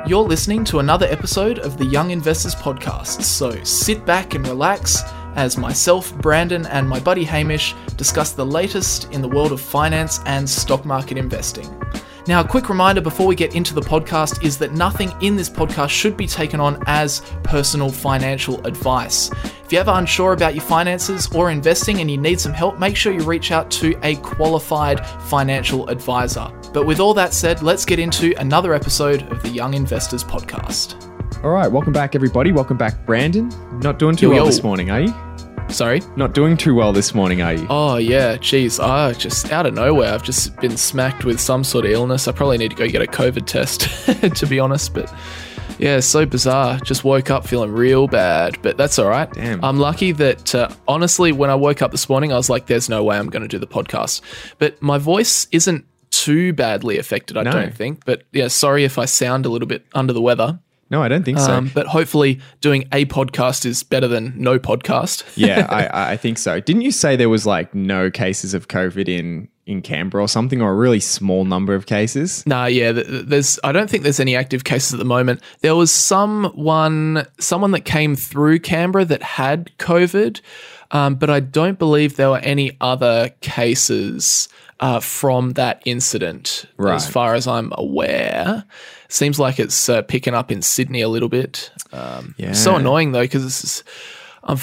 You're listening to another episode of the Young Investors Podcast, so sit back and relax as myself, Brandon, and my buddy Hamish discuss the latest in the world of finance and stock market investing. Now, a quick reminder before we get into the podcast is that nothing in this podcast should be taken on as personal financial advice. If you're ever unsure about your finances or investing and you need some help, make sure you reach out to a qualified financial advisor. But with all that said, let's get into another episode of the Young Investors Podcast. All right, welcome back, everybody. Welcome back, Brandon. Not doing too well this morning, are you? Sorry? Not doing too well this morning, are you? Oh, yeah. Geez, just out of nowhere, I've just been smacked with some sort of illness. I probably need to go get a COVID test, to be honest. But yeah, so bizarre. Just woke up feeling real bad, but that's all right. Damn. I'm lucky that, honestly, when I woke up this morning, I was like, there's no way I'm going to do the podcast. But my voice isn't too badly affected, I don't think. But yeah, sorry if I sound a little bit under the weather. No, I don't think so. But hopefully doing a podcast is better than no podcast. Yeah, I think so. Didn't you say there was like no cases of COVID in Canberra or something, or a really small number of cases? Nah, yeah, I don't think there's any active cases at the moment. There was someone that came through Canberra that had COVID, but I don't believe there were any other cases from that incident, right, as far as I'm aware. Seems like it's picking up in Sydney a little bit. It's so annoying though, because I'm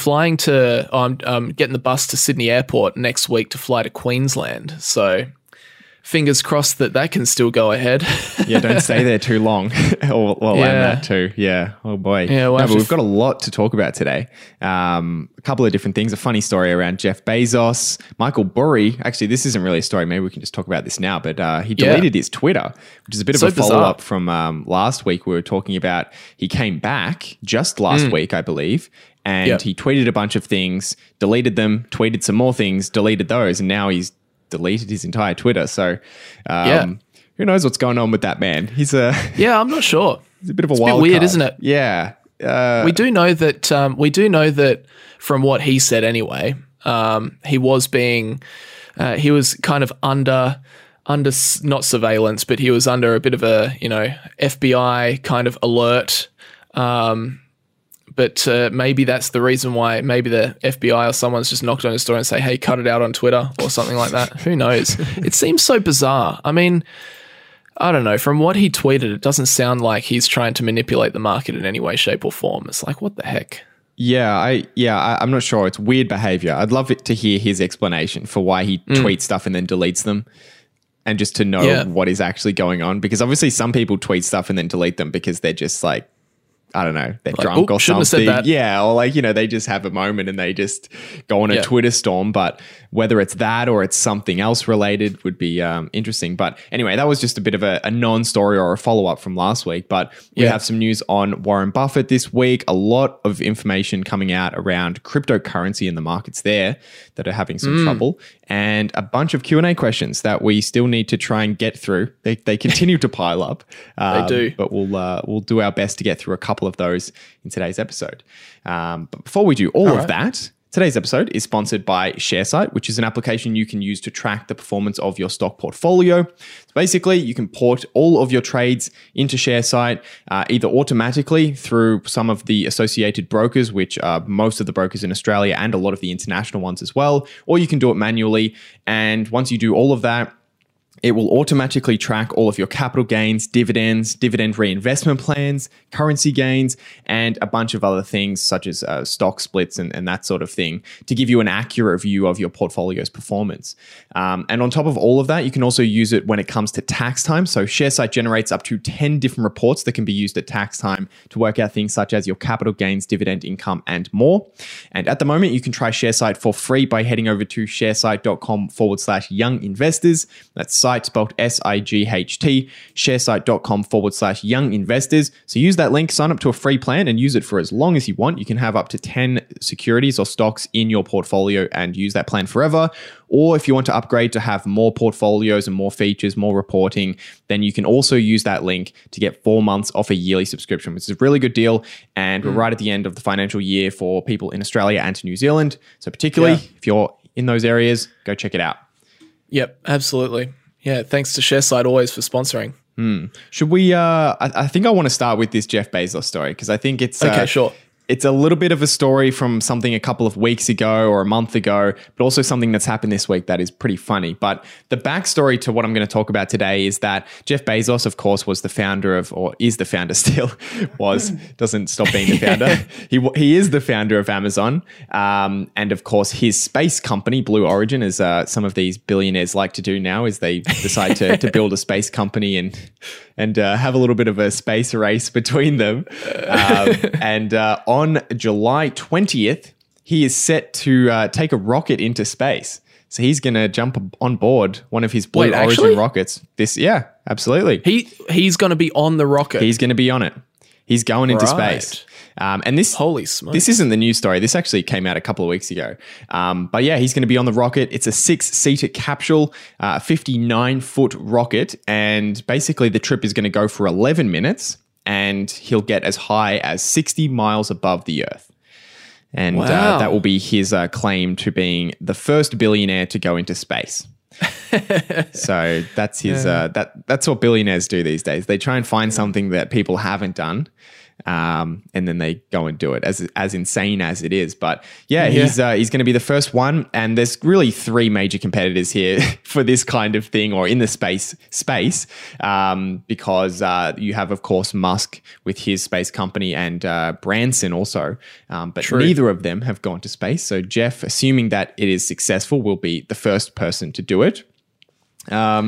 getting the bus to Sydney Airport next week to fly to Queensland. So fingers crossed that can still go ahead. Yeah, don't stay there too long. Or land that too. Yeah. Oh boy. Yeah, but we've got a lot to talk about today. A couple of different things. A funny story around Jeff Bezos, Michael Burry. Actually, this isn't really a story. Maybe we can just talk about this now. But he deleted his Twitter, which is a bit of a follow-up from last week. We were talking about he came back just last week, I believe. And he tweeted a bunch of things, deleted them, tweeted some more things, deleted those, and now he's deleted his entire Twitter. So who knows what's going on with that man? He's I'm not sure. He's a bit of a it's wild bit weird, card. isn't it? Yeah. We do know that from what he said anyway, he was he was kind of under not surveillance, but he was under a bit of a, FBI kind of alert. But maybe that's the reason why. Maybe the FBI or someone's just knocked on his door and say, hey, cut it out on Twitter or something like that. Who knows? It seems so bizarre. I mean, I don't know. From what he tweeted, it doesn't sound like he's trying to manipulate the market in any way, shape or form. It's like, what the heck? I'm not sure. It's weird behavior. I'd love to hear his explanation for why he tweets stuff and then deletes them, and just to know what is actually going on. Because obviously some people tweet stuff and then delete them because they're just like, I don't know, they're drunk or something. Have said that. Yeah, or they just have a moment and they just go on a Twitter storm. But whether it's that or it's something else related would be interesting. But anyway, that was just a bit of a non-story or a follow-up from last week. But we have some news on Warren Buffett this week. A lot of information coming out around cryptocurrency and the markets there that are having some trouble. And a bunch of Q&A questions that we still need to try and get through. They continue to pile up. They do. But we'll do our best to get through a couple of those in today's episode. But before we do all of that, today's episode is sponsored by ShareSite, which is an application you can use to track the performance of your stock portfolio. So basically, you can port all of your trades into ShareSite, either automatically through some of the associated brokers, which are most of the brokers in Australia and a lot of the international ones as well, or you can do it manually. And once you do all of that, it will automatically track all of your capital gains, dividends, dividend reinvestment plans, currency gains, and a bunch of other things such as stock splits and that sort of thing to give you an accurate view of your portfolio's performance. And on top of all of that, you can also use it when it comes to tax time. So ShareSite generates up to 10 different reports that can be used at tax time to work out things such as your capital gains, dividend income, and more. And at the moment, you can try ShareSite for free by heading over to sharesite.com/young investors. That's site spelled SIGHT, sharesite.com/young investors. So use that link, sign up to a free plan and use it for as long as you want. You can have up to 10 securities or stocks in your portfolio and use that plan forever. Or if you want to upgrade to have more portfolios and more features, more reporting, then you can also use that link to get 4 months off a yearly subscription, which is a really good deal. And we're right at the end of the financial year for people in Australia and New Zealand. So particularly if you're in those areas, go check it out. Yep, absolutely. Yeah, thanks to ShareSite always for sponsoring. Should we? I think I want to start with this Jeff Bezos story because I think it's Okay, sure. It's a little bit of a story from something a couple of weeks ago or a month ago, but also something that's happened this week that is pretty funny. But the backstory to what I'm going to talk about today is that Jeff Bezos, of course, was the founder of, or is the founder still, doesn't stop being the founder. He is the founder of Amazon. And of course, his space company, Blue Origin, as some of these billionaires like to do now, is they decide to build a space company and have a little bit of a space race between them. And on July 20th, he is set to take a rocket into space. So he's going to jump on board one of his Blue Origin rockets. Yeah, absolutely. He's going to be on the rocket. He's going to be on it. He's going into space. And this, holy smokes. This isn't the news story. This actually came out a couple of weeks ago. But yeah, he's going to be on the rocket. It's a 6-seater capsule, 59-foot rocket. And basically the trip is going to go for 11 minutes and he'll get as high as 60 miles above the Earth. And that will be his claim to being the first billionaire to go into space. So that's his. That's what billionaires do these days. They try and find something that people haven't done, and then they go and do it. As insane as it is, but he's going to be the first one. And there's really 3 major competitors here for this kind of thing, or in the space, because you have, of course, Musk with his space company and Branson also, but neither of them have gone to space. So Jeff, assuming that it is successful, will be the first person to do it. I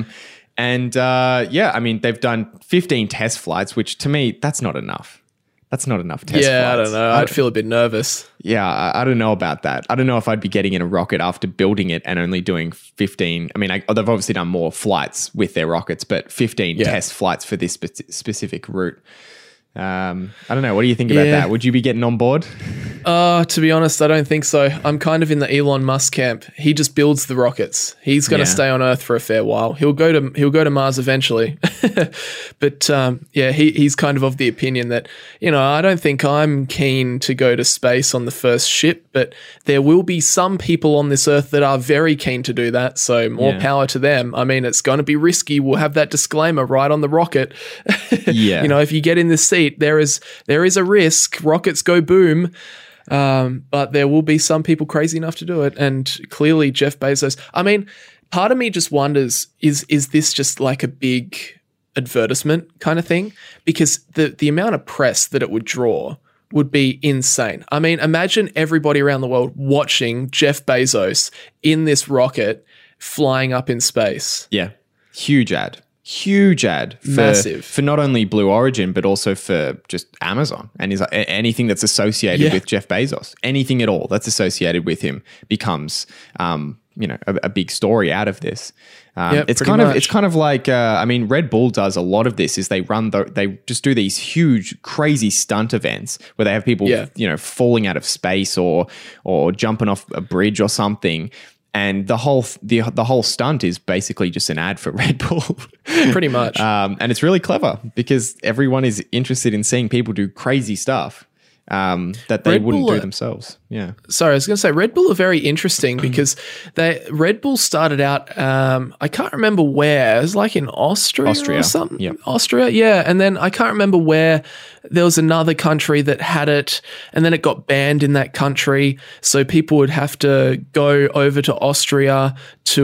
mean, they've done 15 test flights, which to me, that's not enough. That's not enough test flights. I don't know. I'd feel a bit nervous. Yeah, I don't know about that. I don't know if I'd be getting in a rocket after building it and only doing 15. I mean, they've obviously done more flights with their rockets, but 15 test flights for this specific route. I don't know. What do you think about that? Would you be getting on board? To be honest, I don't think so. I'm kind of in the Elon Musk camp. He just builds the rockets. He's going to stay on Earth for a fair while. He'll go to Mars eventually. But he's kind of the opinion that, I don't think I'm keen to go to space on the first ship, but there will be some people on this Earth that are very keen to do that. So more power to them. I mean, it's going to be risky. We'll have that disclaimer right on the rocket. If you get in this seat, there is a risk. Rockets go boom. But there will be some people crazy enough to do it. And clearly Jeff Bezos, I mean, part of me just wonders, is this just like a big advertisement kind of thing? Because the amount of press that it would draw would be insane. I mean, imagine everybody around the world watching Jeff Bezos in this rocket flying up in space. Yeah. Huge ad for not only Blue Origin, but also for just Amazon and anything that's associated with Jeff Bezos. Anything at all that's associated with him becomes, a big story out of this. It's kind of like, Red Bull does a lot of this. Is they just do these huge, crazy stunt events where they have people, falling out of space or jumping off a bridge or something. And the whole stunt is basically just an ad for Red Bull. Pretty much. And it's really clever because everyone is interested in seeing people do crazy stuff that they wouldn't do themselves. Yeah. Sorry, I was going to say Red Bull are very interesting because Red Bull started out, I can't remember where. It was like in Austria or something. Yep. Austria, yeah. And then I can't remember where. There was another country that had it, and then it got banned in that country. So people would have to go over to Austria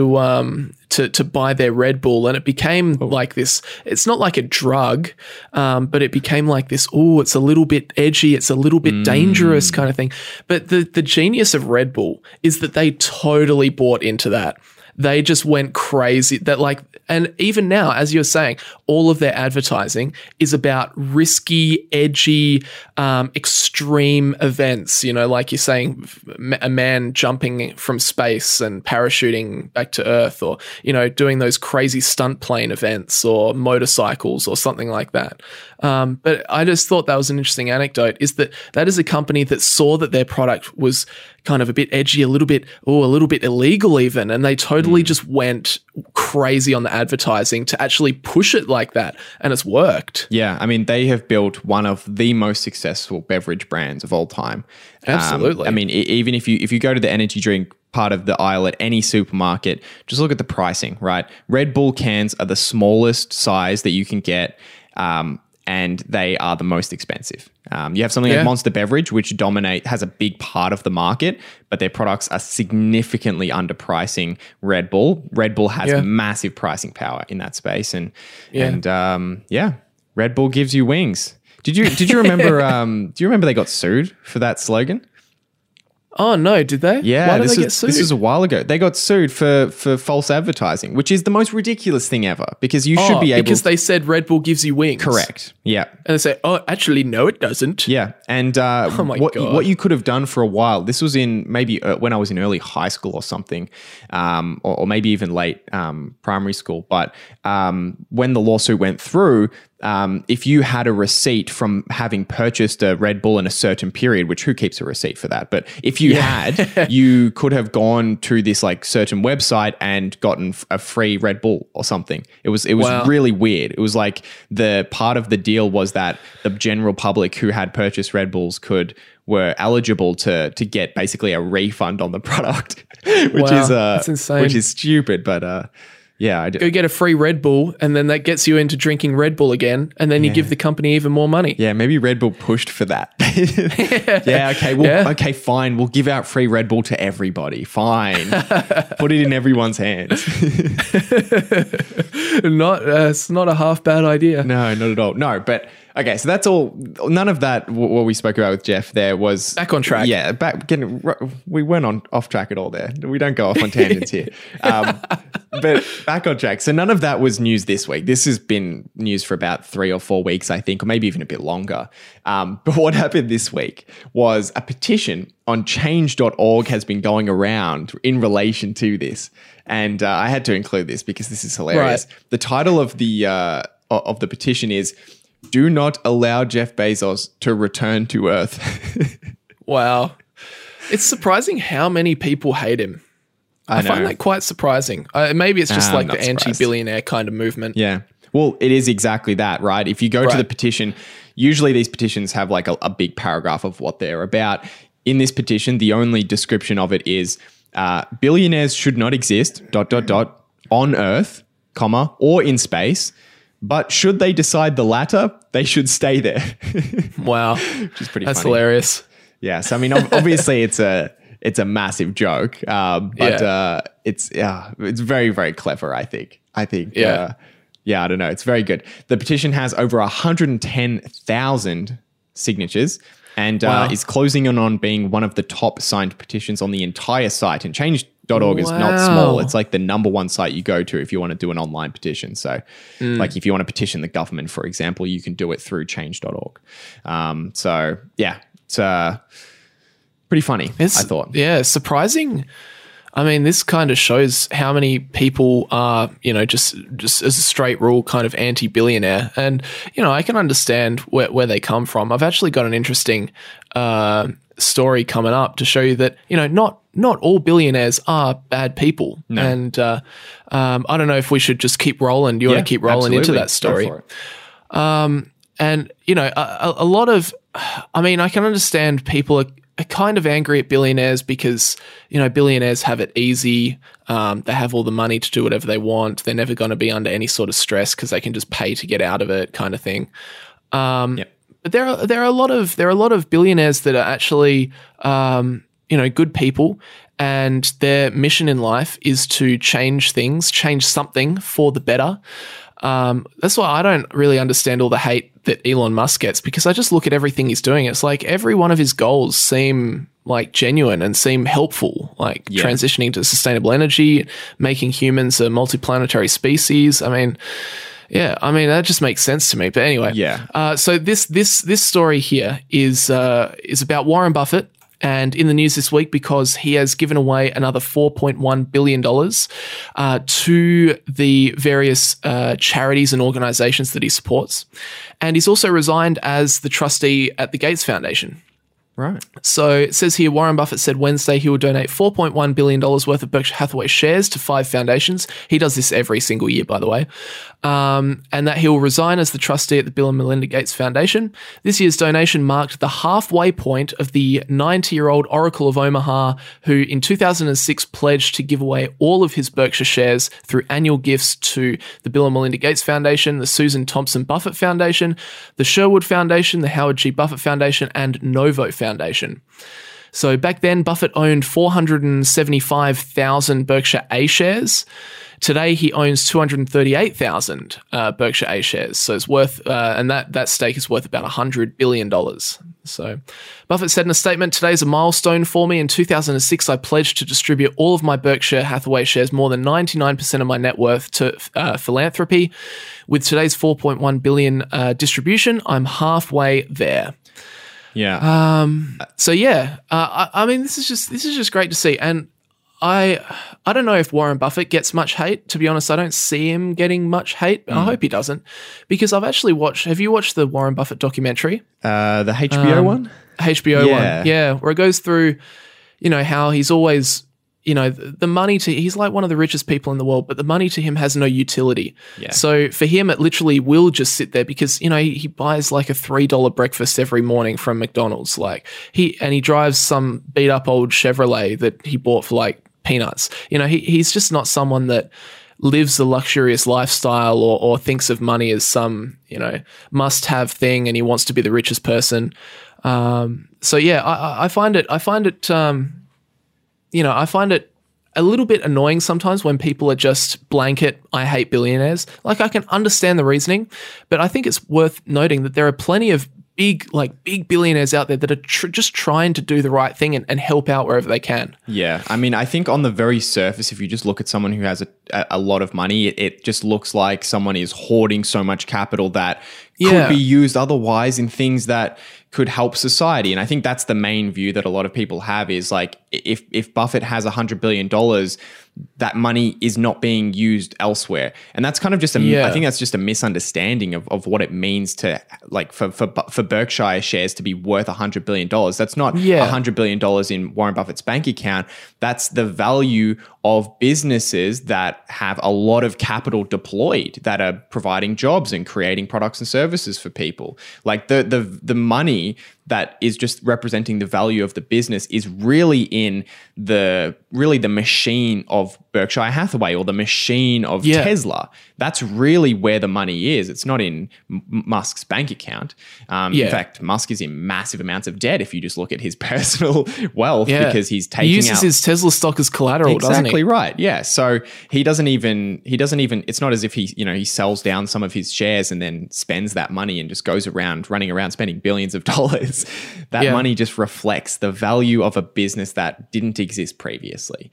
to buy their Red Bull, and it became like this. It's not like a drug, but it became like this. Oh, it's a little bit edgy. It's a little bit dangerous kind of thing. But the genius of Red Bull is that they totally bought into that. They just went crazy. And even now, as you're saying, all of their advertising is about risky, edgy, extreme events. Like you're saying, a man jumping from space and parachuting back to Earth, or doing those crazy stunt plane events, or motorcycles, or something like that. But I just thought that was an interesting anecdote. Is that is a company that saw that their product was kind of a bit edgy, a little bit illegal even, and they totally just went crazy on the advertising to actually push it like that, and it's worked. Yeah, I mean, they have built one of the most successful beverage brands of all time. Absolutely. Even if you go to the energy drink part of the aisle at any supermarket, just look at the pricing, right? Red Bull cans are the smallest size that you can get, and they are the most expensive. You have something like Monster Beverage, which has a big part of the market, but their products are significantly underpricing Red Bull. Red Bull has massive pricing power in that space, and Red Bull gives you wings. Did you remember? Do you remember they got sued for that slogan? Oh no, did they? Yeah, why did they get sued? This was a while ago. They got sued for false advertising, which is the most ridiculous thing ever, because you should be able because they said Red Bull gives you wings. Correct. Yeah. And they say, oh, actually, no, it doesn't. Yeah. And what you could have done for a while, this was in maybe when I was in early high school or something, or maybe even late primary school. But when the lawsuit went through, if you had a receipt from having purchased a Red Bull in a certain period, which who keeps a receipt for that? But if you had, you could have gone to this like certain website and gotten a free Red Bull or something. It was really weird. It was like the part of the deal was that the general public who had purchased Red Bulls were eligible to get basically a refund on the product, that's insane. Which is stupid, but yeah, go get a free Red Bull, and then that gets you into drinking Red Bull again, and then you give the company even more money. Yeah, maybe Red Bull pushed for that. Okay, fine. We'll give out free Red Bull to everybody. Fine. Put it in everyone's hands. It's not a half bad idea. No, not at all. No, but okay, so that's all. None of that, what we spoke about with Jeff there was... Back on track. Yeah, we weren't off track at all there. We don't go off on tangents here. But back on track. So none of that was news this week. This has been news for about 3 or 4 weeks, I think, or maybe even a bit longer. But what happened this week was a petition on change.org has been going around in relation to this. And I had to include this because this is hilarious. Right. The title of the petition is... Do not allow Jeff Bezos to return to Earth. Wow. It's surprising how many people hate him. I find that quite surprising. Maybe it's just like the anti-billionaire kind of movement. Yeah. Well, it is exactly that, right? If you go to the petition, usually these petitions have like a big paragraph of what they're about. In this petition, the only description of it is billionaires should not exist, ... on Earth, or in space. But should they decide the latter, they should stay there. Wow. Which is pretty funny. That's hilarious. Yeah. So, I mean, obviously it's a massive joke, but it's very, very clever, I think. I don't know. It's very good. The petition has over 110,000 signatures and is closing in on being one of the top signed petitions on the entire site. And Change.org is not small. It's like the number one site you go to if you want to do an online petition. So like if you want to petition the government, for example, you can do it through Change.org. So yeah, it's pretty funny, I thought. Yeah, surprising. I mean, this kind of shows how many people are, just as a straight rule kind of anti-billionaire. And, I can understand where they come from. I've actually got an interesting story coming up to show you that, not all billionaires are bad people. No. And I don't know if we should just keep rolling. Do you want to keep rolling into that story? Go for it. And, a lot of, I can understand people are kind of angry at billionaires because, billionaires have it easy. They have all the money to do whatever they want. They're never going to be under any sort of stress because they can just pay to get out of it, kind of thing. But there are a lot of billionaires that are actually, good people, and their mission in life is to change something for the better. That's why I don't really understand all the hate that Elon Musk gets, because I just look at everything he's doing. It's like every one of his goals seem like genuine and seem helpful, like transitioning to sustainable energy, making humans a multiplanetary species. That just makes sense to me. But anyway, so this story here is about Warren Buffett. And in the news this week because he has given away another $4.1 billion to the various charities and organizations that he supports. And he's also resigned as the trustee at the Gates Foundation. Right. So it says here, Warren Buffett said Wednesday he will donate $4.1 billion worth of Berkshire Hathaway shares to 5 foundations. He does this every single year, by the way. And that he will resign as the trustee at the Bill and Melinda Gates Foundation. This year's donation marked the halfway point of the 90-year-old Oracle of Omaha, who in 2006 pledged to give away all of his Berkshire shares through annual gifts to the Bill and Melinda Gates Foundation, the Susan Thompson Buffett Foundation, the Sherwood Foundation, the Howard G. Buffett Foundation, and Novo Foundation. So back then, Buffett owned 475,000 Berkshire A shares. Today, he owns 238,000 Berkshire A shares. So it's worth, and that stake is worth about $100 billion. So Buffett said in a statement, "Today is a milestone for me. In 2006, I pledged to distribute all of my Berkshire Hathaway shares, more than 99% of my net worth, to philanthropy. With today's $4.1 billion distribution, I'm halfway there." Yeah. So yeah, I mean, this is just great to see, and I don't know if Warren Buffett gets much hate. To be honest, I don't see him getting much hate. I hope he doesn't, because I've actually watched. Have you watched the Warren Buffett documentary? The HBO one. HBO one, yeah, where it goes through, how he's always. The money he's like one of the richest people in the world, but the money to him has no utility. Yeah. So for him, it literally will just sit there because, he buys like a $3 breakfast every morning from McDonald's. He drives some beat up old Chevrolet that he bought for like peanuts. He's just not someone that lives a luxurious lifestyle or thinks of money as some, must have thing, and he wants to be the richest person. So yeah, I find it, I find it a little bit annoying sometimes when people are just blanket, "I hate billionaires." I can understand the reasoning, but I think it's worth noting that there are plenty of big billionaires out there that are just trying to do the right thing and help out wherever they can. Yeah. I mean, I think on the very surface, if you just look at someone who has a lot of money, it just looks like someone is hoarding so much capital that could be used otherwise in things that could help society. And I think that's the main view that a lot of people have is like, if Buffett has $100 billion, that money is not being used elsewhere. And that's kind of just I think that's just a misunderstanding of what it means to for Berkshire shares to be worth $100 billion. That's not $100 billion in Warren Buffett's bank account. That's the value of businesses that have a lot of capital deployed, that are providing jobs and creating products and services for people. Like the money that is just representing the value of the business is really in the machine of Berkshire Hathaway or the machine of Tesla. That's really where the money is. It's not in Musk's bank account. In fact, Musk is in massive amounts of debt if you just look at his personal wealth because he's taking he uses his Tesla stock as collateral, doesn't he? Exactly right. Yeah. So he doesn't even, it's not as if he sells down some of his shares and then spends that money and just goes around running around spending billions of dollars. That money just reflects the value of a business that didn't exist previously,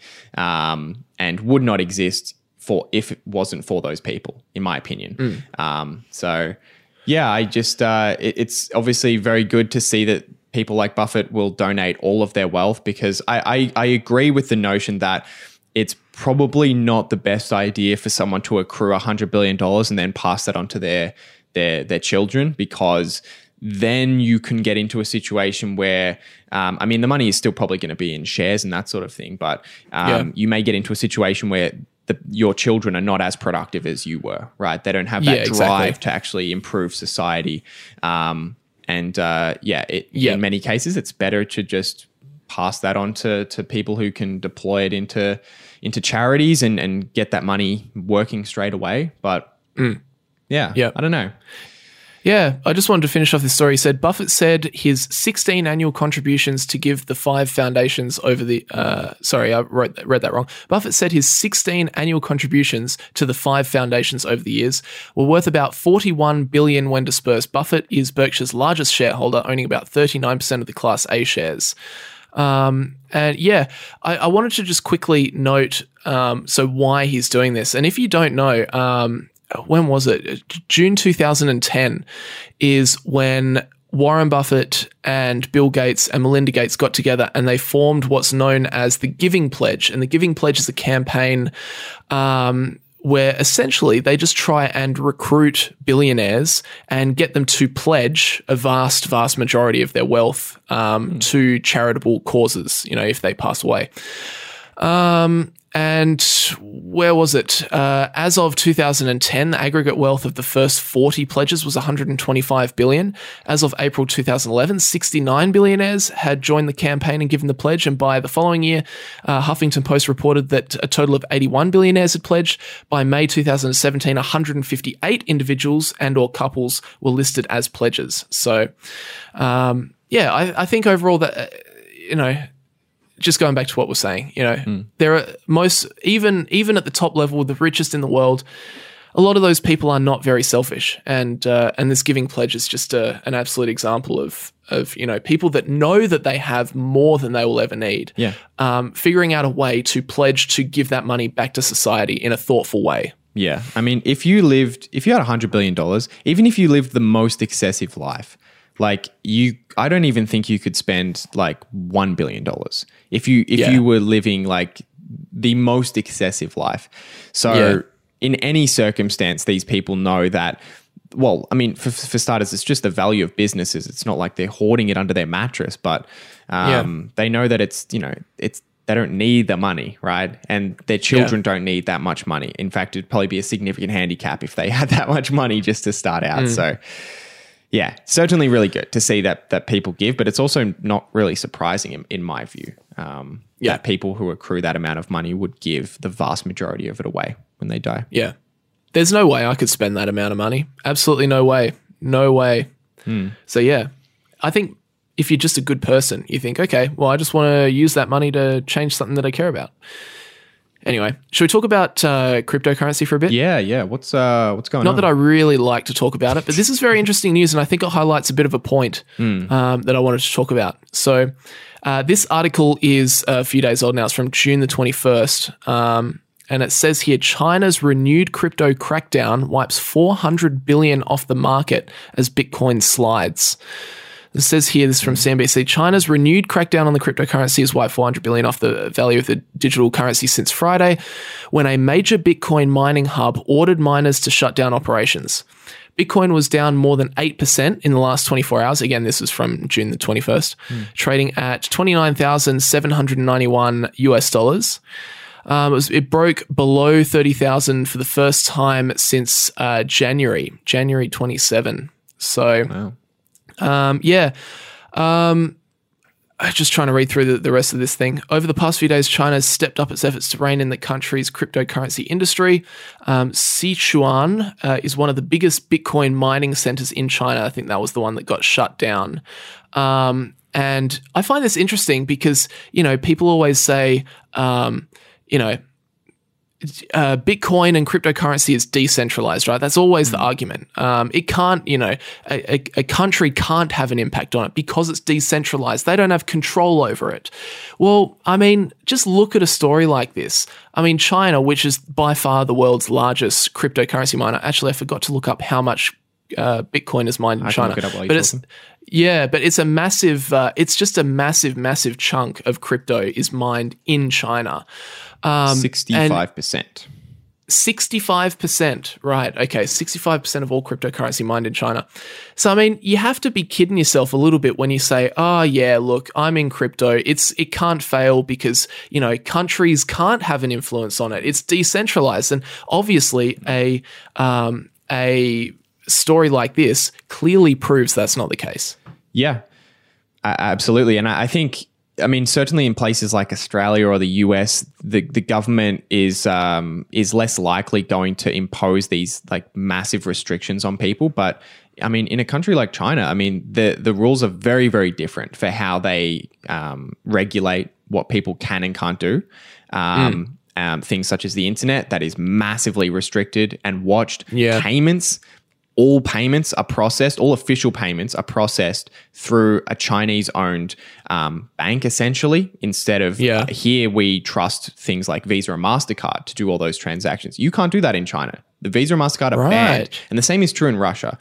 and would not exist if it wasn't for those people, in my opinion. So yeah, I just, it's obviously very good to see that people like Buffett will donate all of their wealth, because I agree with the notion that it's probably not the best idea for someone to accrue $100 billion and then pass that on to their children, because then you can get into a situation where, the money is still probably going to be in shares and that sort of thing, but you may get into a situation where your children are not as productive as you were, right? They don't have that drive to actually improve society. In many cases, it's better to just pass that on to people who can deploy it into charities and get that money working straight away. But I don't know. Yeah, I just wanted to finish off this story. He said, Buffett said his 16 annual contributions to give the 5 foundations over the... sorry, I read that wrong. Buffett said his 16 annual contributions to the 5 foundations over the years were worth about $41 billion when dispersed. Buffett is Berkshire's largest shareholder, owning about 39% of the Class A shares. I wanted to just quickly note why he's doing this. And if you don't know... when was it? June 2010 is when Warren Buffett and Bill Gates and Melinda Gates got together and they formed what's known as the Giving Pledge. And the Giving Pledge is a campaign where essentially they just try and recruit billionaires and get them to pledge a vast majority of their wealth to charitable causes, if they pass away. And where was it? As of 2010, the aggregate wealth of the first 40 pledges was 125 billion. As of April 2011, 69 billionaires had joined the campaign and given the pledge. And by the following year, Huffington Post reported that a total of 81 billionaires had pledged. By May 2017, 158 individuals and or couples were listed as pledges. So, I think overall that, just going back to what we're saying, there are even at the top level, the richest in the world, a lot of those people are not very selfish, and this giving pledge is just an absolute example of people that know that they have more than they will ever need. Figuring out a way to pledge to give that money back to society in a thoughtful way. Yeah, I mean, if you had $100 billion, even if you lived the most excessive life, I don't even think you could spend $1 billion if you were living the most excessive life. So in any circumstance, these people know that. Well, I mean, for starters, it's just the value of businesses. It's not like they're hoarding it under their mattress, but they know that it's they don't need the money, right? And their children don't need that much money. In fact, it'd probably be a significant handicap if they had that much money just to start out. So. Yeah, certainly really good to see that people give, but it's also not really surprising in my view that people who accrue that amount of money would give the vast majority of it away when they die. Yeah. There's no way I could spend that amount of money. Absolutely no way. No way. So yeah, I think if you're just a good person, you think, okay, well, I just want to use that money to change something that I care about. Anyway, should we talk about cryptocurrency for a bit? Yeah. What's going on? Not that I really like to talk about it, but this is very interesting news, and I think it highlights a bit of a point that I wanted to talk about. So this article is a few days old now. It's from June the 21st, and it says here, China's renewed crypto crackdown wipes 400 billion off the market as Bitcoin slides. It says here, this is from CNBC, China's renewed crackdown on the cryptocurrency has wiped 400 billion off the value of the digital currency since Friday, when a major Bitcoin mining hub ordered miners to shut down operations. Bitcoin was down more than 8% in the last 24 hours. Again, this is from June the 21st, trading at $29,791 US. It broke below 30,000 for the first time since January 27. So... Wow. I'm just trying to read through the rest of this thing. Over the past few days, China has stepped up its efforts to rein in the country's cryptocurrency industry. Sichuan is one of the biggest Bitcoin mining centers in China. I think that was the one that got shut down. And I find this interesting because, people always say, Bitcoin and cryptocurrency is decentralized, right? That's always the argument. It can't, a country can't have an impact on it because it's decentralized. They don't have control over it. Well, I mean, just look at a story like this. I mean, China, which is by far the world's largest cryptocurrency miner. Actually, I forgot to look up how much Bitcoin is mined in China. Can look it up while you're talking. But it's a massive, it's just a massive chunk of crypto is mined in China. 65%. 65%, right. Okay, 65% of all cryptocurrency mined in China. So, I mean, you have to be kidding yourself a little bit when you say, oh, yeah, look, I'm in crypto. It can't fail because, countries can't have an influence on it. It's decentralized. And obviously a story like this clearly proves that's not the case. Yeah, absolutely. And I think... certainly in places like Australia or the US, the government is less likely going to impose these massive restrictions on people. But in a country like China, the rules are very, very different for how they regulate what people can and can't do. Things such as the internet that is massively restricted and watched. Yeah. All payments are processed, all official payments are processed through a Chinese-owned bank, essentially, instead of here we trust things like Visa and MasterCard to do all those transactions. You can't do that in China. The Visa and MasterCard are Right. banned. And the same is true in Russia.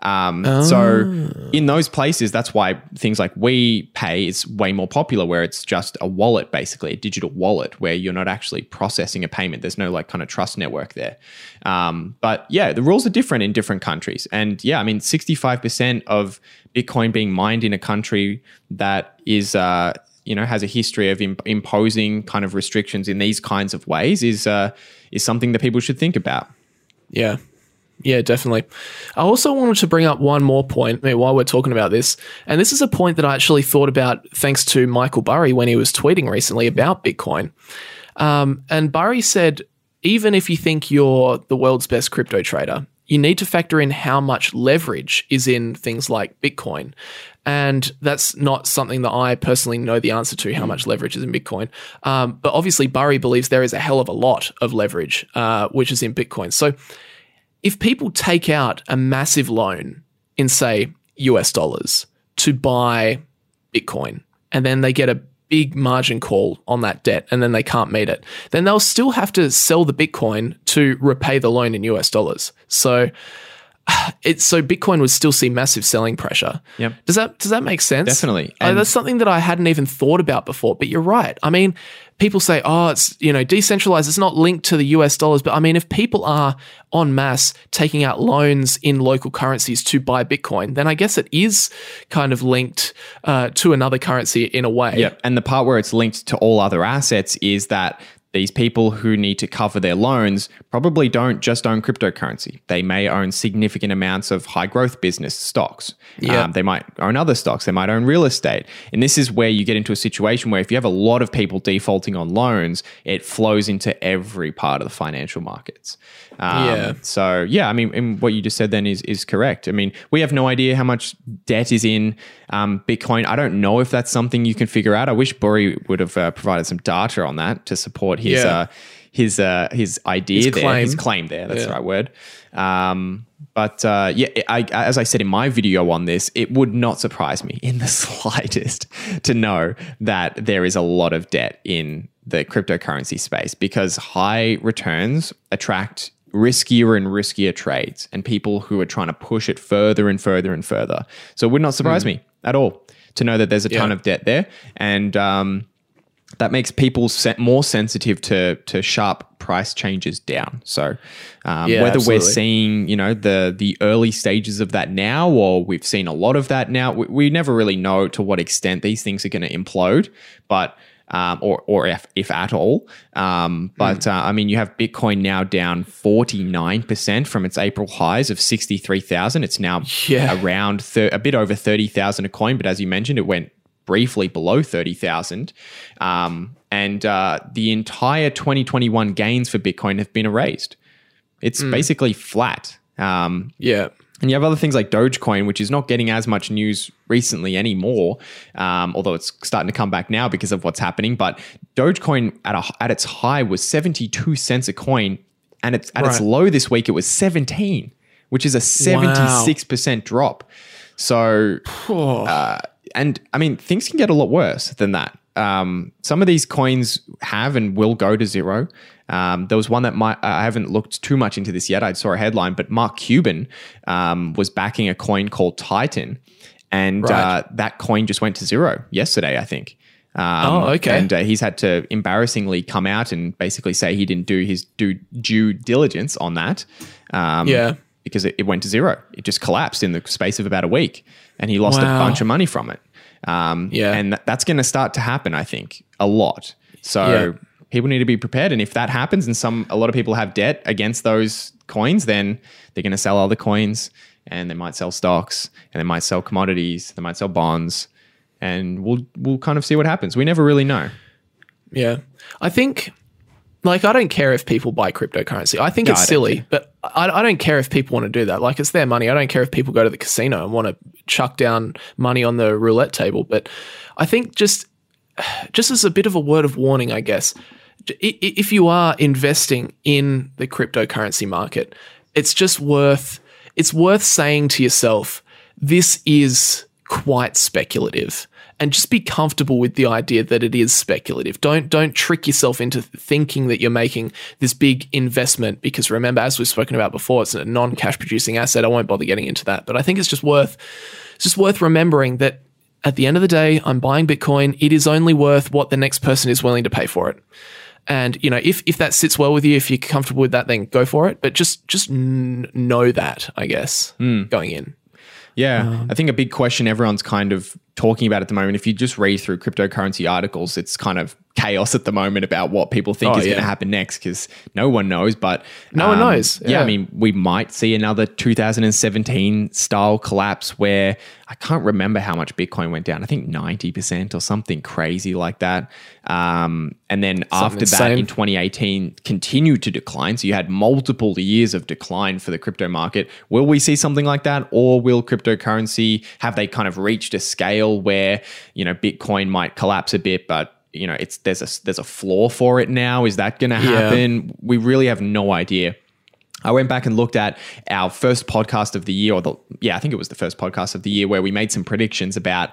So in those places, that's why things like WePay is way more popular, where it's just a wallet, basically, a digital wallet, where you're not actually processing a payment. There's no like kind of trust network there. But yeah, the rules are different in different countries. And yeah, I mean, 65% of Bitcoin being mined in a country that is, has a history of imposing kind of restrictions in these kinds of ways is something that people should think about. Yeah. Yeah, definitely. I also wanted to bring up one more point while we're talking about this. And this is a point that I actually thought about thanks to Michael Burry when he was tweeting recently about Bitcoin. And Burry said, even if you think you're the world's best crypto trader, you need to factor in how much leverage is in things like Bitcoin. And that's not something that I personally know the answer to, how much leverage is in Bitcoin. But obviously, Burry believes there is a hell of a lot of leverage, which is in Bitcoin. So if people take out a massive loan in, say, US dollars to buy Bitcoin, and then they get a big margin call on that debt, and then they can't meet it, then they'll still have to sell the Bitcoin to repay the loan in US dollars. So Bitcoin would still see massive selling pressure. Yep. Does that make sense? Definitely. That's something that I hadn't even thought about before, but you're right. I mean, people say, oh, it's, decentralized, it's not linked to the US dollars. But I mean, if people are en masse taking out loans in local currencies to buy Bitcoin, then I guess it is kind of linked to another currency in a way. Yeah. And the part where it's linked to all other assets is that these people who need to cover their loans probably don't just own cryptocurrency. They may own significant amounts of high growth business stocks. Yeah. They might own other stocks. They might own real estate. And this is where you get into a situation where if you have a lot of people defaulting on loans, it flows into every part of the financial markets. So, yeah, I mean, and what you just said then is correct. I mean, we have no idea how much debt is in Bitcoin. I don't know if that's something you can figure out. I wish Burry would have provided some data on that to support his idea his claim there. That's the right word. As I said in my video on this, it would not surprise me in the slightest to know that there is a lot of debt in the cryptocurrency space, because high returns attract riskier and riskier trades and people who are trying to push it further and further and further. So it would not surprise me at all to know that there's a ton of debt there. And that makes people more sensitive to sharp price changes down. So whether absolutely. we're seeing, the early stages of that now, or we've seen a lot of that now, we never really know to what extent these things are going to implode, but or if at all. I mean, you have Bitcoin now down 49% from its April highs of 63,000. It's now around a bit over 30,000 a coin, but as you mentioned, it went briefly below 30,000. And the entire 2021 gains for Bitcoin have been erased. It's basically flat. And you have other things like Dogecoin, which is not getting as much news recently anymore, although it's starting to come back now because of what's happening. But Dogecoin at its high was 72 cents a coin, and at its low this week, it was 17, which is a 76% drop. So, and I mean, things can get a lot worse than that. Some of these coins have and will go to zero. There was one that I haven't looked too much into this yet. I saw a headline, but Mark Cuban was backing a coin called Titan, and that coin just went to zero yesterday, I think. Okay. And he's had to embarrassingly come out and basically say he didn't do his due diligence on that. Because it went to zero. It just collapsed in the space of about a week, and he lost a bunch of money from it. And that's going to start to happen, I think, a lot. So people need to be prepared. And if that happens and a lot of people have debt against those coins, then they're going to sell other coins, and they might sell stocks, and they might sell commodities, they might sell bonds, and we'll kind of see what happens. We never really know. Yeah. I think, I don't care if people buy cryptocurrency. I think it's silly, but I don't care if people want to do that. Like, it's their money. I don't care if people go to the casino and want to chuck down money on the roulette table. But I think just as a bit of a word of warning, I guess, if you are investing in the cryptocurrency market, it's worth saying to yourself, this is quite speculative. And just be comfortable with the idea that it is speculative. Don't trick yourself into thinking that you're making this big investment, because remember, as we've spoken about before, it's a non-cash producing asset. I won't bother getting into that, but I think it's just worth remembering that at the end of the day, I'm buying Bitcoin. It is only worth what the next person is willing to pay for it. And, if that sits well with you, if you're comfortable with that, then go for it. But just know that, I guess, going in. Yeah, I think a big question everyone's kind of talking about at the moment, if you just read through cryptocurrency articles, it's kind of chaos at the moment about what people think is going to happen next, because no one knows. But no one knows. Yeah, I mean, we might see another 2017 style collapse where I can't remember how much Bitcoin went down. I think 90% or something crazy like that. And then after that, in 2018, continued to decline. So you had multiple years of decline for the crypto market. Will we see something like that, or will cryptocurrency, have they kind of reached a scale where Bitcoin might collapse a bit, but there's a floor for it now? Is that going to happen? Yeah. We really have no idea. I went back and looked at our first podcast of the year, I think it was the first podcast of the year, where we made some predictions about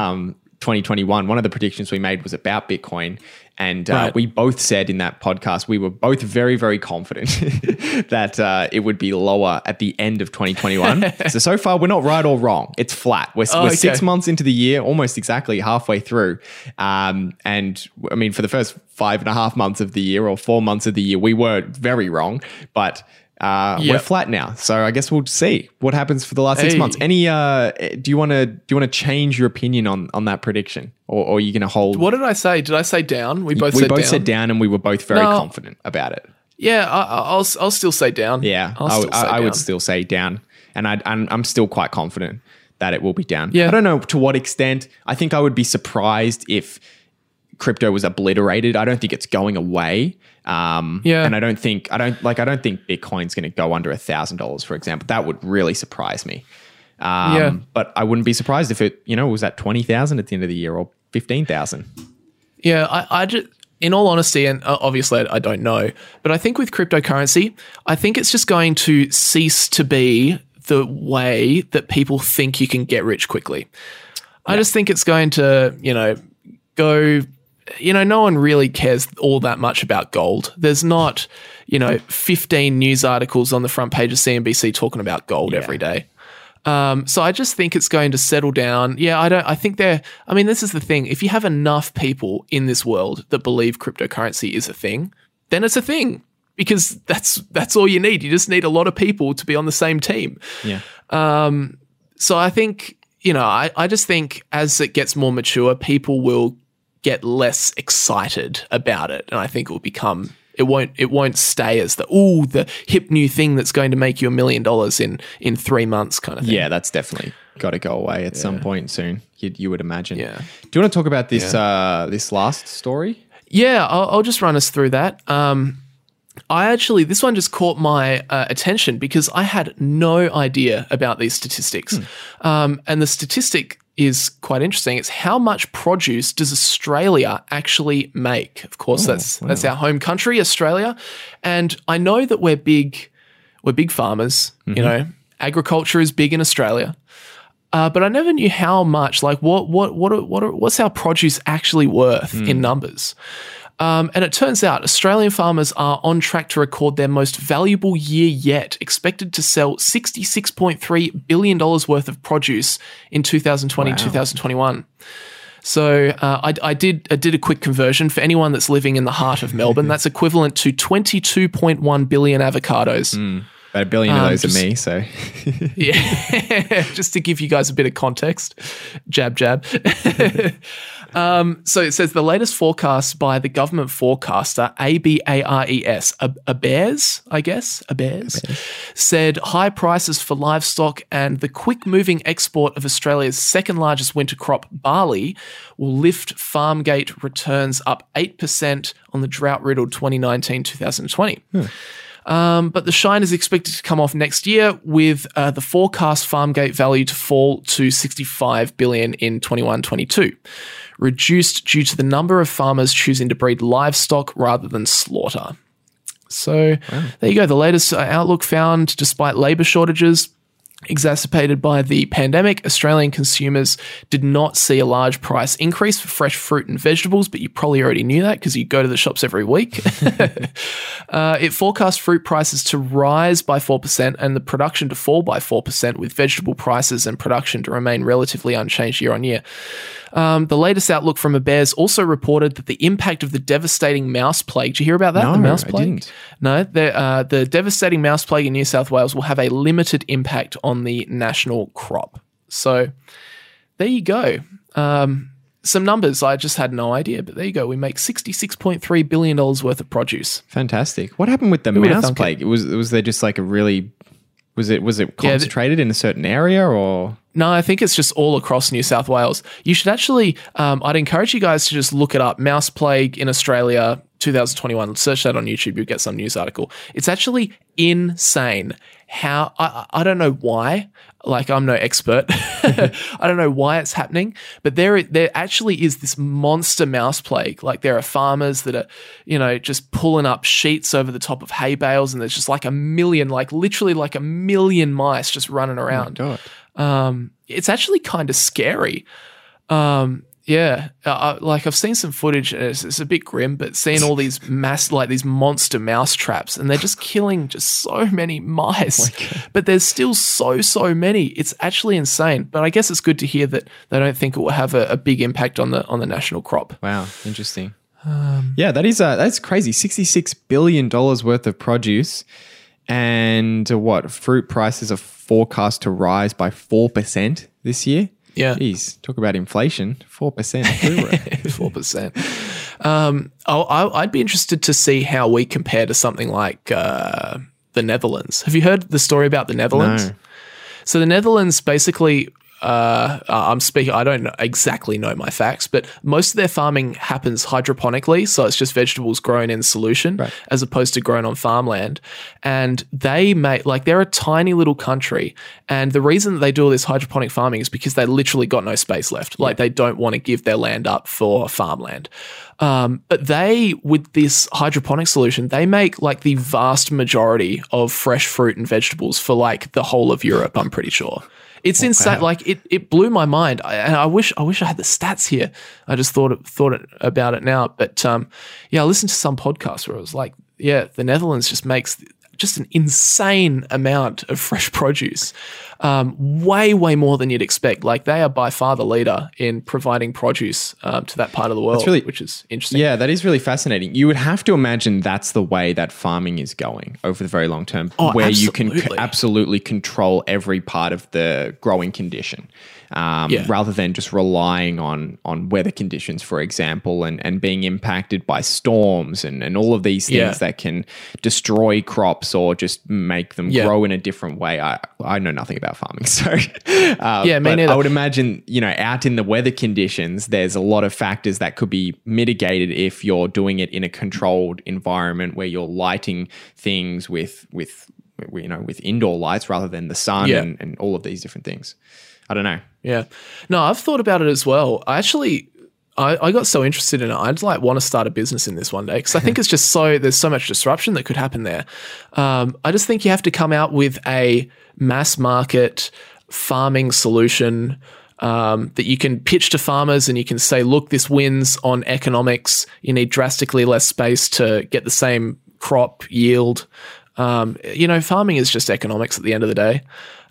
2021. One of the predictions we made was about Bitcoin. And we both said in that podcast, we were both very, very confident that it would be lower at the end of 2021. So far, we're not right or wrong. It's flat. We're 6 months into the year, almost exactly halfway through. And I mean, for the first 5.5 months of the year, or 4 months of the year, we were very wrong. But we're flat now, so I guess we'll see what happens for the last 6 months. Any? Do you want to change your opinion on that prediction, or are you going to hold? What did I say? Did I say down? We both said down, and we were both very confident about it. Yeah, I'll still say down. Yeah, I would still say down, and I'm still quite confident that it will be down. Yeah. I don't know to what extent. I think I would be surprised if crypto was obliterated. I don't think it's going away. And I don't think Bitcoin's going to go under $1,000, for example. That would really surprise me. But I wouldn't be surprised if it, was at 20,000 at the end of the year, or 15,000. Yeah, I just, in all honesty, and obviously I don't know, but I think with cryptocurrency, I think it's just going to cease to be the way that people think you can get rich quickly. I just think it's going to, go. No one really cares all that much about gold. There's not, 15 news articles on the front page of CNBC talking about gold every day. So I just think it's going to settle down. Yeah, this is the thing. If you have enough people in this world that believe cryptocurrency is a thing, then it's a thing, because that's all you need. You just need a lot of people to be on the same team. Yeah. So I think, I just think as it gets more mature, people will get less excited about it, and I think it won't stay as the hip new thing that's going to make you $1 million in 3 months kind of thing. Yeah, that's definitely got to go away at some point soon. You would imagine. Yeah. Do you want to talk about this this last story? Yeah, I'll just run us through that. This one just caught my attention because I had no idea about these statistics, and the statistic is quite interesting. It's how much produce does Australia actually make? Of course, that's our home country, Australia. And I know that we're big farmers, agriculture is big in Australia. But I never knew how much, like what's our produce actually worth in numbers? And it turns out Australian farmers are on track to record their most valuable year yet, expected to sell $66.3 billion worth of produce in 2020 and 2021. So I did a quick conversion for anyone that's living in the heart of Melbourne. That's equivalent to 22.1 billion avocados. About 1 billion of those are me, so. Yeah, just to give you guys a bit of context. Jab, jab. So it says the latest forecast by the government forecaster, ABARES, ABARES, said high prices for livestock and the quick-moving export of Australia's second-largest winter crop, barley, will lift farm gate returns up 8% on the drought-riddled 2019-2020. But the shine is expected to come off next year, with the forecast farm gate value to fall to 65 billion in 21-22, reduced due to the number of farmers choosing to breed livestock rather than slaughter. So there you go. The latest outlook found, despite labour shortages, Exacerbated by the pandemic, Australian consumers did not see a large price increase for fresh fruit and vegetables, but you probably already knew that because you go to the shops every week. It forecast fruit prices to rise by 4% and the production to fall by 4%, with vegetable prices and production to remain relatively unchanged year on year. The latest outlook from ABARES also reported that the impact of the devastating mouse plague. Did you hear about that? No, the mouse plague? I didn't. No, the devastating mouse plague in New South Wales will have a limited impact on the national crop. So there you go. Some numbers, I just had no idea, but there you go. We make $66.3 billion worth of produce. Fantastic. What happened with the mouse plague? Was there just like a really... Was it concentrated in a certain area or? No, I think it's just all across New South Wales. You should actually, I'd encourage you guys to just look it up. Mouse plague in Australia, 2021. Search that on YouTube. You'll get some news article. It's actually insane how, I don't know why, like I'm no expert. I don't know why it's happening, but there actually is this monster mouse plague. Like there are farmers that are, just pulling up sheets over the top of hay bales, and there's just like literally like a million mice just running around. Oh my God. It's actually kind of scary. I've seen some footage and it's a bit grim, but seeing all these these monster mouse traps, and they're just killing just so many mice, but there's still so many. It's actually insane, but I guess it's good to hear that they don't think it will have a big impact on the national crop. Wow. Interesting. That's crazy. $66 billion worth of produce, and fruit prices are forecast to rise by 4% this year. Yeah. Jeez, talk about inflation, 4%. 4%. I'd be interested to see how we compare to something like the Netherlands. Have you heard the story about the Netherlands? No. So the Netherlands basically, I don't exactly know my facts, but most of their farming happens hydroponically. So it's just vegetables grown in solution as opposed to grown on farmland. And they're a tiny little country. And the reason that they do all this hydroponic farming is because they literally got no space left. Like they don't want to give their land up for farmland. But with this hydroponic solution, they make like the vast majority of fresh fruit and vegetables for like the whole of Europe, I'm pretty sure. It's insane. Wow. Like it blew my mind. I wish I had the stats here. I just thought about it now. But I listened to some podcast where it was like, the Netherlands just makes just an insane amount of fresh produce, way more than you'd expect. Like they are by far the leader in providing produce to that part of the world, which is interesting. Yeah, that is really fascinating. You would have to imagine that's the way that farming is going over the very long term, where absolutely. You can absolutely control every part of the growing condition. Rather than just relying on weather conditions, for example, and being impacted by storms and all of these things that can destroy crops or just make them grow in a different way. I know nothing about farming, so me neither. I would imagine, out in the weather conditions, there's a lot of factors that could be mitigated if you're doing it in a controlled environment where you're lighting things with indoor lights rather than the sun and all of these different things. I don't know. Yeah. No, I've thought about it as well. I got so interested in it. I'd want to start a business in this one day because I think it's just there's so much disruption that could happen there. I just think you have to come out with a mass market farming solution that you can pitch to farmers and you can say, look, this wins on economics. You need drastically less space to get the same crop yield. Farming is just economics at the end of the day.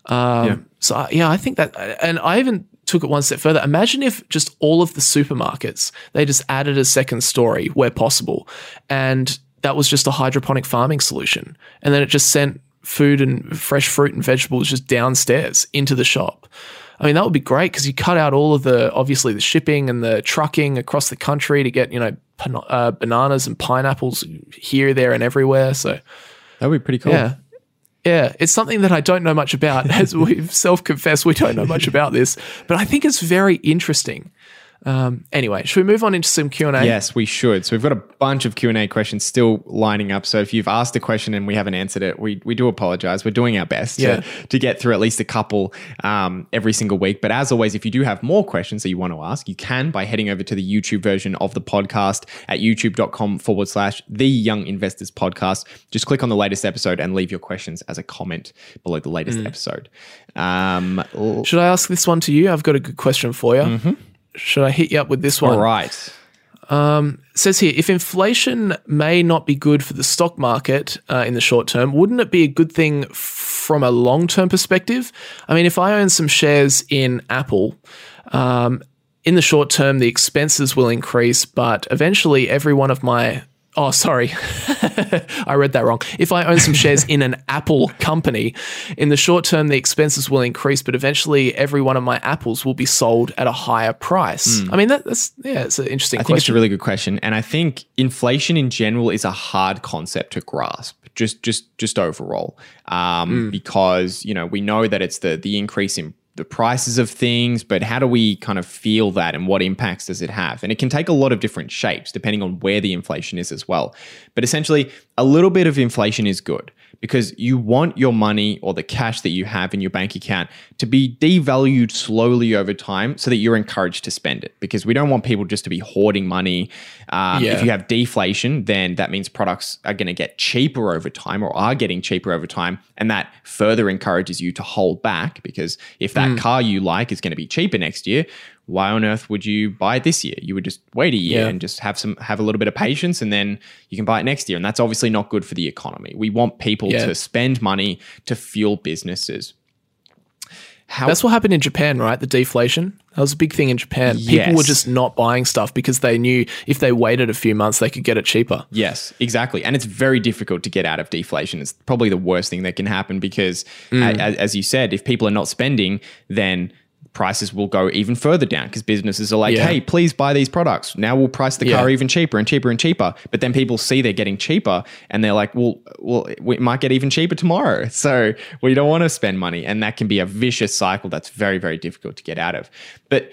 So I think that, and I even took it one step further. Imagine if just all of the supermarkets, they just added a second story where possible. And that was just a hydroponic farming solution. And then it just sent food and fresh fruit and vegetables just downstairs into the shop. I mean, that would be great because you cut out all of obviously the shipping and the trucking across the country to get, bananas and pineapples here, there and everywhere. So that would be pretty cool. Yeah, it's something that I don't know much about. As we've self-confessed, we don't know much about this, but I think it's very interesting. Anyway, should we move on into some Q&A? Yes, we should. So we've got a bunch of Q&A questions still lining up. So if you've asked a question and we haven't answered it, we do apologize. We're doing our best to get through at least a couple every single week. But as always, if you do have more questions that you want to ask, you can by heading over to the YouTube version of the podcast at youtube.com/The Young Investors Podcast. Just click on the latest episode and leave your questions as a comment below the latest episode. Should I ask this one to you? I've got a good question for you. Mm-hmm. Should I hit you up with this one? All right. It says here, if inflation may not be good for the stock market in the short term, wouldn't it be a good thing from a long-term perspective? I mean, if I own some shares in Apple, in the short term, the expenses will increase, but eventually every one of my... Oh, sorry. I read that wrong. If I own some shares in an Apple company, in the short term, the expenses will increase, but eventually every one of my apples will be sold at a higher price. I mean, it's an interesting question. I think it's a really good question. And I think inflation in general is a hard concept to grasp, just overall, because, we know that it's the increase in the prices of things, but how do we kind of feel that and what impacts does it have? And it can take a lot of different shapes depending on where the inflation is as well. But essentially, a little bit of inflation is good because you want your money or the cash that you have in your bank account to be devalued slowly over time so that you're encouraged to spend it, because we don't want people just to be hoarding money. If you have deflation, then that means products are going to get cheaper over time or are getting cheaper over time. And that further encourages you to hold back, because if that car you like is going to be cheaper next year, why on earth would you buy it this year? You would just wait a year and just have a little bit of patience, and then you can buy it next year. And that's obviously not good for the economy. We want people to spend money to fuel businesses. That's what happened in Japan, right? The deflation. That was a big thing in Japan. People were just not buying stuff because they knew if they waited a few months, they could get it cheaper. Yes, exactly. And it's very difficult to get out of deflation. It's probably the worst thing that can happen because, as you said, if people are not spending, then prices will go even further down because businesses are like, hey, please buy these products. Now we'll price the car even cheaper and cheaper and cheaper. But then people see they're getting cheaper and they're like, well, we might get even cheaper tomorrow. So we don't want to spend money. And that can be a vicious cycle that's very, very difficult to get out of. But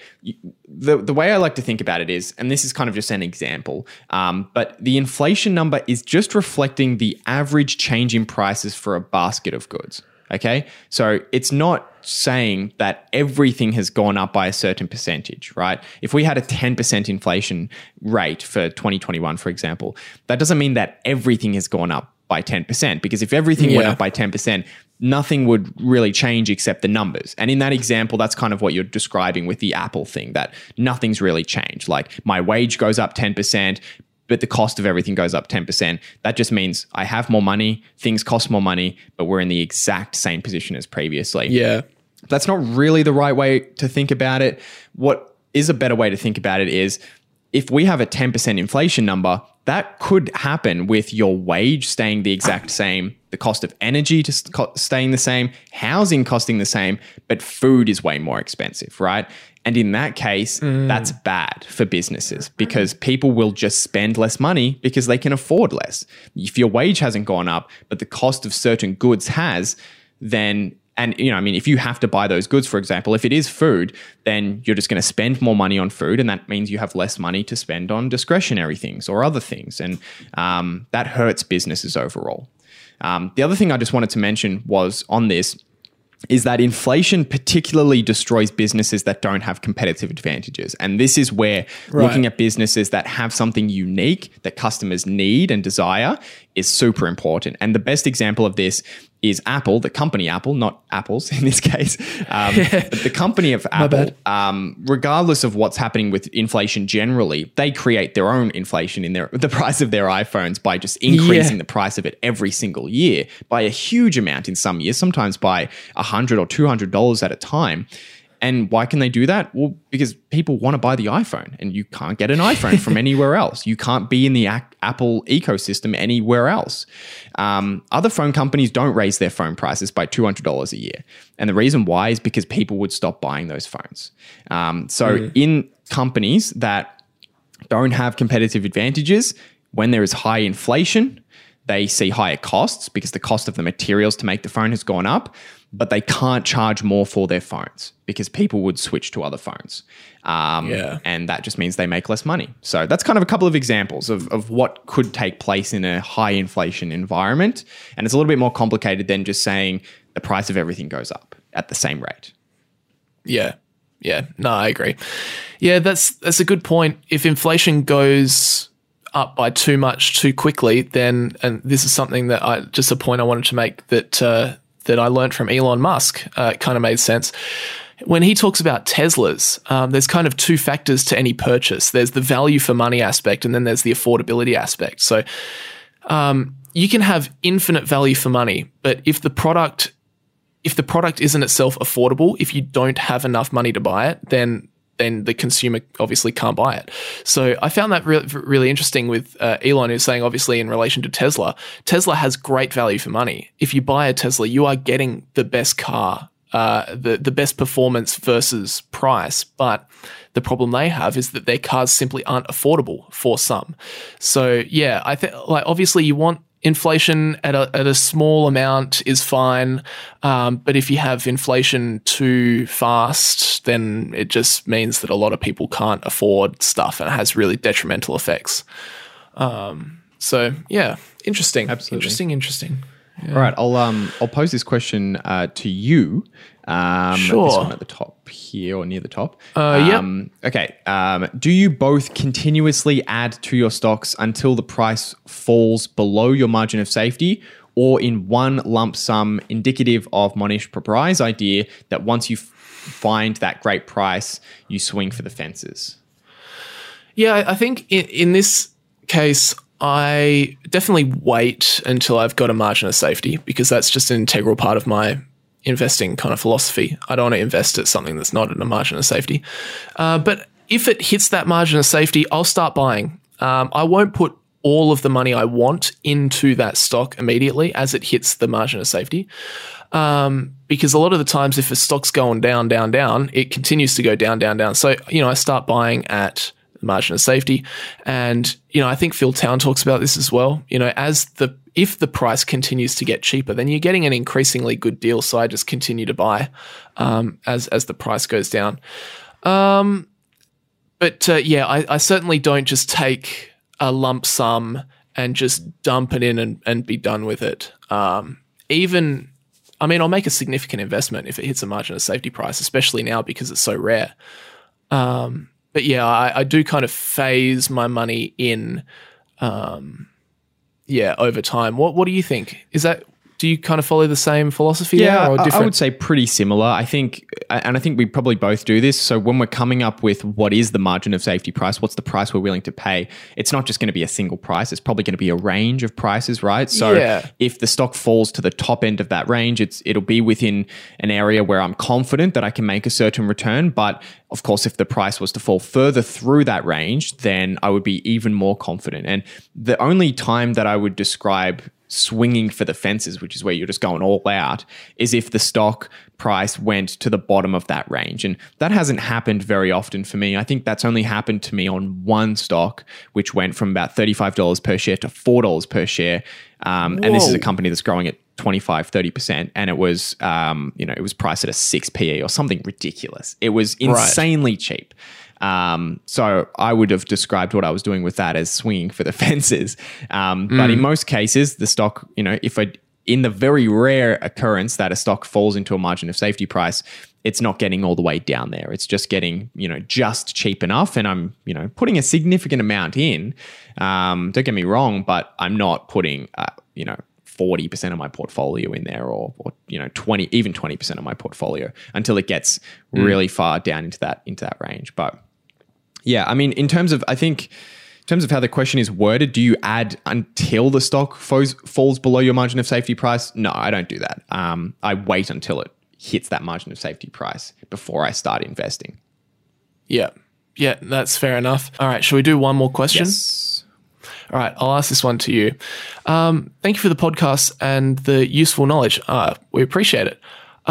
the way I like to think about it is, and this is kind of just an example, but the inflation number is just reflecting the average change in prices for a basket of goods. Okay, so it's not saying that everything has gone up by a certain percentage, right? If we had a 10% inflation rate for 2021, for example, that doesn't mean that everything has gone up by 10%, because if everything went up by 10%, nothing would really change except the numbers. And in that example, that's kind of what you're describing with the Apple thing, that nothing's really changed. Like my wage goes up 10%, but the cost of everything goes up 10%. That just means I have more money, things cost more money, but we're in the exact same position as previously. Yeah. That's not really the right way to think about it. What is a better way to think about it is if we have a 10% inflation number, that could happen with your wage staying the exact same, the cost of energy staying the same, housing costing the same, but food is way more expensive, right? And in that case, that's bad for businesses because people will just spend less money because they can afford less. If your wage hasn't gone up, but the cost of certain goods has, then, and if you have to buy those goods, for example, if it is food, then you're just going to spend more money on food, and that means you have less money to spend on discretionary things or other things. And that hurts businesses overall. The other thing I just wanted to mention was on this is that inflation particularly destroys businesses that don't have competitive advantages. And this is where looking at businesses that have something unique that customers need and desire is super important. And the best example of this is Apple, the company Apple, not apples in this case, but the company of Apple, regardless of what's happening with inflation generally, they create their own inflation in the price of their iPhones by just increasing the price of it every single year by a huge amount in some years, sometimes by $100 or $200 at a time. And why can they do that? Well, because people want to buy the iPhone and you can't get an iPhone from anywhere else. You can't be in the Apple ecosystem anywhere else. Other phone companies don't raise their phone prices by $200 a year. And the reason why is because people would stop buying those phones. In companies that don't have competitive advantages, when there is high inflation, they see higher costs because the cost of the materials to make the phone has gone up, but they can't charge more for their phones because people would switch to other phones. And that just means they make less money. So that's kind of a couple of examples of what could take place in a high inflation environment. And it's a little bit more complicated than just saying the price of everything goes up at the same rate. Yeah. No, I agree. Yeah, that's a good point. If inflation goes up by too much too quickly, then, and this is something that just a point I wanted to make that I learned from Elon Musk, it kind of made sense. When he talks about Teslas, there's kind of two factors to any purchase. There's the value for money aspect, and then there's the affordability aspect. So you can have infinite value for money, but if the product isn't itself affordable, if you don't have enough money to buy it, then the consumer obviously can't buy it. So I found that really interesting with Elon, who's saying, obviously, in relation to Tesla has great value for money. If you buy a Tesla, you are getting the best car, the best performance versus price. But the problem they have is that their cars simply aren't affordable for some. So yeah, I think obviously you want inflation at a small amount is fine, but if you have inflation too fast, then it just means that a lot of people can't afford stuff, and it has really detrimental effects. So yeah, interesting. Absolutely. Interesting. Yeah. All right, I'll pose this question to you. Sure. This one at the top here or near the top. Yep. Okay. Do you both continuously add to your stocks until the price falls below your margin of safety, or in one lump sum, indicative of Monish Paparai's idea that once you find that great price, you swing for the fences? Yeah, I think in this case, I definitely wait until I've got a margin of safety, because that's just an integral part of my investing kind of philosophy. I don't want to invest at something that's not in a margin of safety. But if it hits that margin of safety, I'll start buying. I won't put all of the money I want into that stock immediately as it hits the margin of safety. Because a lot of the times, if a stock's going down, it continues to go down. So, I start buying at the margin of safety. And, I think Phil Town talks about this as well. If the price continues to get cheaper, then you're getting an increasingly good deal. So I just continue to buy as the price goes down. I certainly don't just take a lump sum and just dump it in and be done with it. I'll make a significant investment if it hits a margin of safety price, especially now because it's so rare. But yeah, I do kind of phase my money in, over time. What do you think? Do you kind of follow the same philosophy? Yeah, or different? I would say pretty similar. I think we probably both do this. So when we're coming up with what is the margin of safety price, what's the price we're willing to pay, it's not just going to be a single price. It's probably going to be a range of prices, right? So if the stock falls to the top end of that range, it'll be within an area where I'm confident that I can make a certain return. But of course, if the price was to fall further through that range, then I would be even more confident. And the only time that I would describe swinging for the fences, which is where you're just going all out, is if the stock price went to the bottom of that range. And that hasn't happened very often for me. I think that's only happened to me on one stock, which went from about $35 per share to $4 per share. And this is a company that's growing at 25-30%, and it was it was priced at a 6 PE or something ridiculous. It was insanely cheap. So I would have described what I was doing with that as swinging for the fences. But in most cases, the stock, in the very rare occurrence that a stock falls into a margin of safety price, it's not getting all the way down there. It's just getting, just cheap enough. And I'm, putting a significant amount in. Don't get me wrong, but I'm not putting, 40% of my portfolio in there or 20% of my portfolio until it gets really far down into that range. But yeah, in terms of how the question is worded, do you add until the stock falls below your margin of safety price? No, I don't do that. I wait until it hits that margin of safety price before I start investing. Yeah, that's fair enough. All right, shall we do one more question? Yes. All right, I'll ask this one to you. Thank you for the podcast and the useful knowledge. We appreciate it.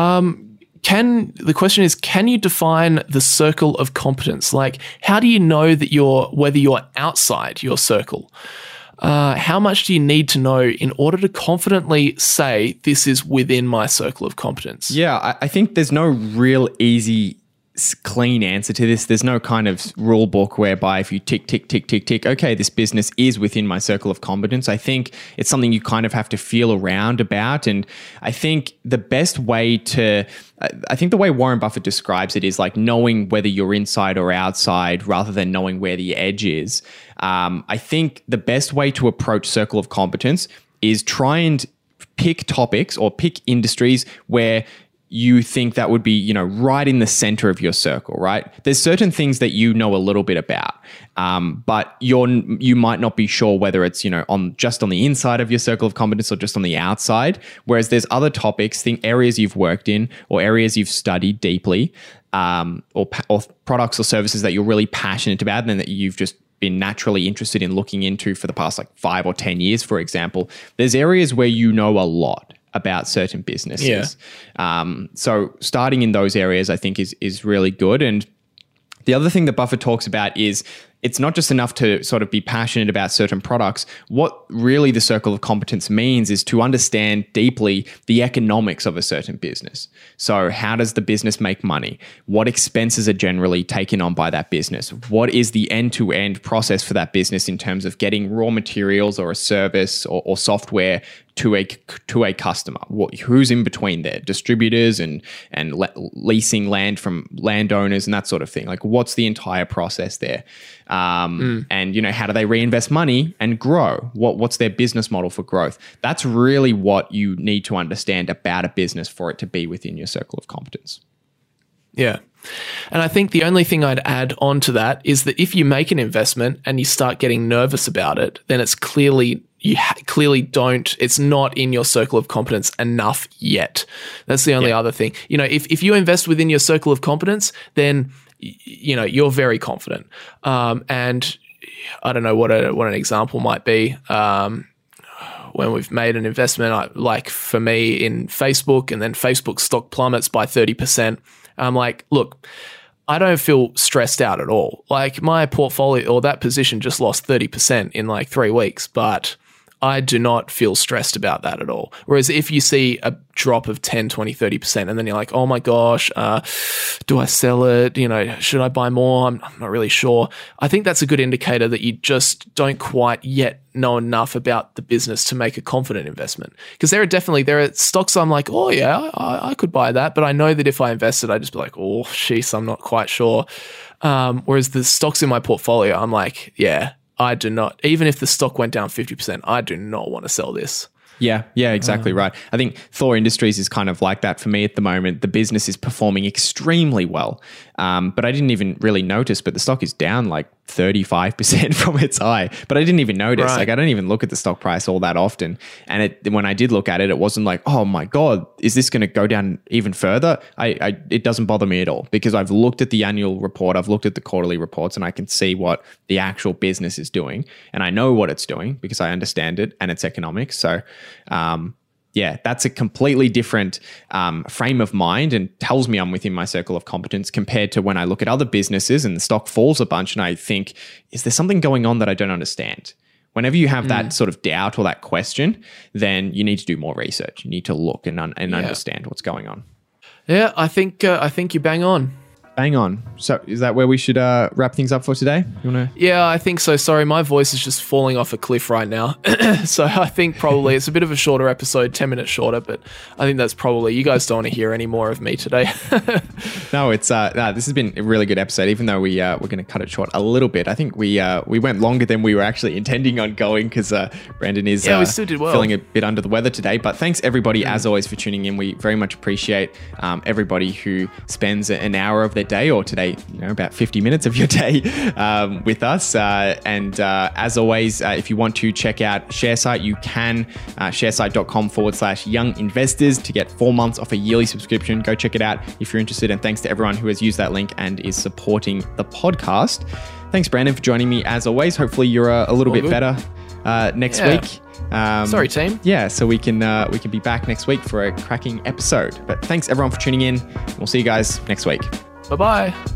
The question is, can you define the circle of competence? Like, how do you know that whether you're outside your circle? how much do you need to know in order to confidently say this is within my circle of competence? Yeah, I think there's no real easy, clean answer to this. There's no kind of rule book whereby if you tick, okay, this business is within my circle of competence. I think it's something you kind of have to feel around about. And I think the best way the way Warren Buffett describes it is like knowing whether you're inside or outside rather than knowing where the edge is. I think the best way to approach circle of competence is try and pick topics or pick industries where you think that would be, right in the center of your circle, right? There's certain things that you know a little bit about, but you might not be sure whether it's, just on the inside of your circle of competence or just on the outside. Whereas there's other topics, areas you've worked in or areas you've studied deeply, or products or services that you're really passionate about and that you've just been naturally interested in looking into for the past 5 or 10 years, for example. There's areas where you know a lot about certain businesses. Yeah. So starting in those areas, I think is really good. And the other thing that Buffett talks about is it's not just enough to sort of be passionate about certain products. What really the circle of competence means is to understand deeply the economics of a certain business. So how does the business make money? What expenses are generally taken on by that business? What is the end-to-end process for that business in terms of getting raw materials or a service or software to a customer? Who's in between there? Distributors and leasing land from landowners and that sort of thing. Like, what's the entire process there? And how do they reinvest money and grow? What's their business model for growth? That's really what you need to understand about a business for it to be within your circle of competence. Yeah. And I think the only thing I'd add on to that is that if you make an investment and you start getting nervous about it, then it's clearly it's not in your circle of competence enough yet. That's the only other thing. If you invest within your circle of competence, then you're very confident. And I don't know what an example might be. When we've made an investment, like for me in Facebook, and then Facebook stock plummets by 30%, I'm like, look, I don't feel stressed out at all. Like, my portfolio or that position just lost 30% in like 3 weeks, but I do not feel stressed about that at all. Whereas if you see a drop of 10, 20, 30%, and then you're like, oh my gosh, do I sell it? Should I buy more? I'm not really sure. I think that's a good indicator that you just don't quite yet know enough about the business to make a confident investment. Because there are stocks I'm like, oh yeah, I could buy that. But I know that if I invested, I'd just be like, oh, sheesh, I'm not quite sure. Whereas the stocks in my portfolio, I'm like, yeah, I do not, even if the stock went down 50%, I do not want to sell this. Yeah, exactly right. I think Thor Industries is kind of like that for me at the moment. The business is performing extremely well, but I didn't even really notice, but the stock is down like 35% from its high, but I didn't even notice. Right. Like, I don't even look at the stock price all that often. And when I did look at it, it wasn't like, oh my God, is this going to go down even further? It doesn't bother me at all because I've looked at the annual report, I've looked at the quarterly reports, and I can see what the actual business is doing. And I know what it's doing because I understand it and its economics. So, that's a completely different frame of mind and tells me I'm within my circle of competence compared to when I look at other businesses and the stock falls a bunch and I think, is there something going on that I don't understand? Whenever you have that sort of doubt or that question, then you need to do more research. You need to look and understand what's going on. Yeah, I think you bang on. Bang on. So is that where we should wrap things up for today? Yeah, I think so. Sorry, my voice is just falling off a cliff right now. So I think probably it's a bit of a shorter episode, 10 minutes shorter, but I think that's probably, you guys don't want to hear any more of me today. No, it's this has been a really good episode, even though we're going to cut it short a little bit. I think we went longer than we were actually intending on going because Brandon is we still did well. Feeling a bit under the weather today. But thanks everybody, as always, for tuning in. We very much appreciate everybody who spends an hour of their day, or today, about 50 minutes of your day with us. And as always, if you want to check out ShareSite, you can sharesite.com/young investors to get 4 months off a yearly subscription. Go check it out if you're interested. And thanks to everyone who has used that link and is supporting the podcast. Thanks, Brandon, for joining me as always. Hopefully you're a little bit better next week. Sorry, team. Yeah, so we can be back next week for a cracking episode. But thanks everyone for tuning in. We'll see you guys next week. Bye-bye.